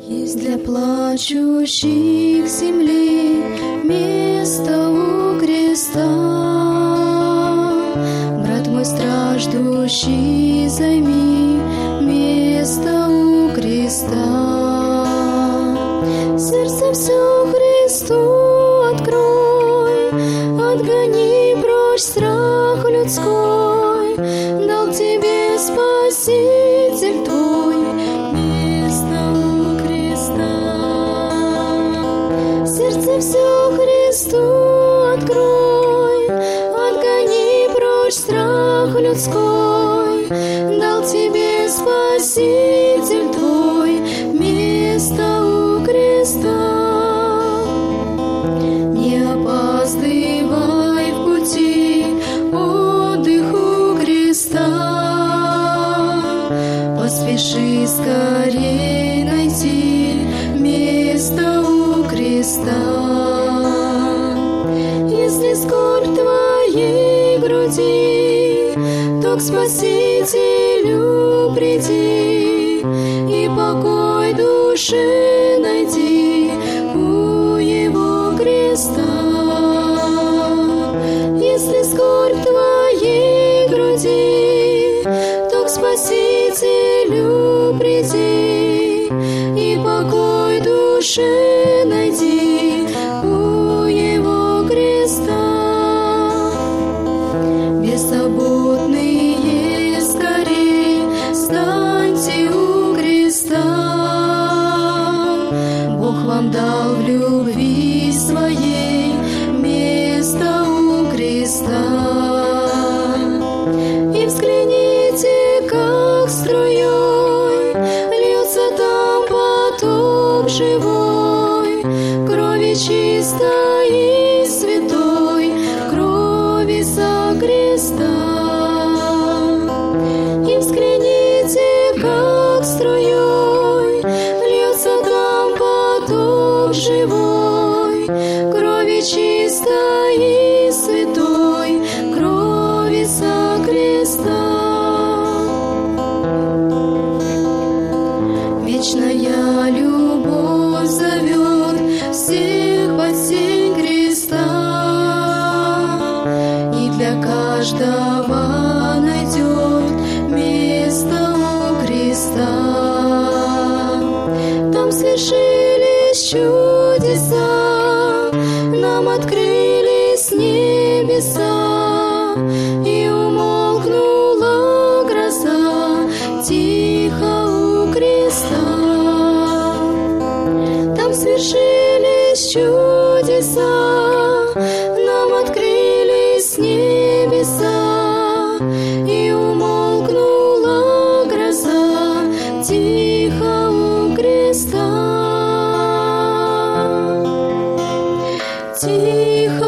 Есть для плачущих земли место у креста. Брат мой страждущий, займи место у креста. Сердце все Христу открой, отгони прочь страх людской. Дал тебе Спаситель твой место у креста. Сердце все Христу открой, отгони прочь страх людской. Дал тебе Спаситель твой место у креста. Не опаздывай в пути, отдых у креста. Поспеши скорей найти место у креста. Если скорбь твоей груди, то к Спасителю приди и покой душе найди у Его креста. Если скорбь твоей груди, то к Спасителю приди и покой душе найди у Его креста. Беззаботные скорей станьте у креста. Бог вам дал в любви своей место у креста. И взгляните, как струей льется там поток живой, крови чистой и святой, крови со креста. И взгляните, как струей льется там поток живой, крови чистой и святой, крови со креста. Вечная любовь зовет всех под сень креста, и для каждого найдет место у креста. Там свершились чудеса, нам открылись небеса, и умолкнула гроза тихо у креста. Там свершились чудеса, нам открылись небеса, и умолкнула гроза тихо у креста. Тихо